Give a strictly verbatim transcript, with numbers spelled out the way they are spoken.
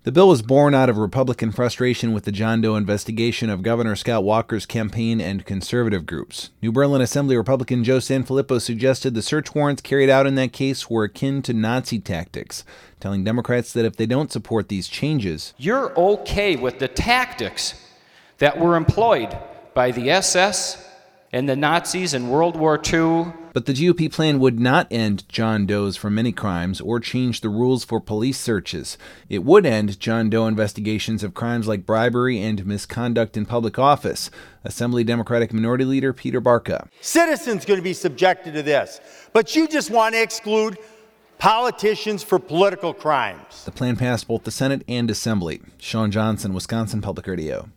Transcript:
The bill was born out of Republican frustration with the John Doe investigation of Governor Scott Walker's campaign and conservative groups. New Berlin Assembly Republican Joe Sanfilippo suggested the search warrants carried out in that case were akin to Nazi tactics, telling Democrats that if they don't support these changes, you're okay with the tactics that were employed by the S S and the Nazis in World War Two. But the G O P plan would not end John Does for many crimes or change the rules for police searches. It would end John Doe investigations of crimes like bribery and misconduct in public office. Assembly Democratic Minority Leader Peter Barca. Citizens going to be subjected to this, but you just want to exclude politicians for political crimes. The plan passed both the Senate and Assembly. Sean Johnson, Wisconsin Public Radio.